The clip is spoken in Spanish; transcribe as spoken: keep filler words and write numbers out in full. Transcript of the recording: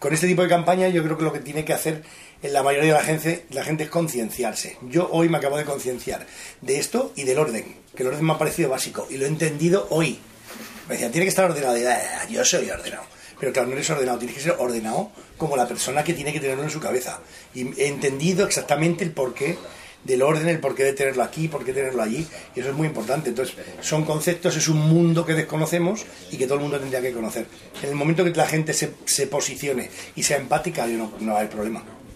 con este tipo de campaña yo creo que lo que tiene que hacer en la mayoría de la gente, la gente es concienciarse. Yo hoy me acabo de concienciar de esto y del orden, que el orden me ha parecido básico y lo he entendido hoy. Me decían, tiene que estar ordenado. Y, ah, yo soy ordenado. Pero claro, no eres ordenado, tienes que ser ordenado como la persona que tiene que tenerlo en su cabeza. Y he entendido exactamente el porqué del orden, el porqué de tenerlo aquí, por qué tenerlo allí, y eso es muy importante. Entonces, son conceptos, es un mundo que desconocemos y que todo el mundo tendría que conocer. En el momento que la gente se, se posicione y sea empática, no, no va a haber problema.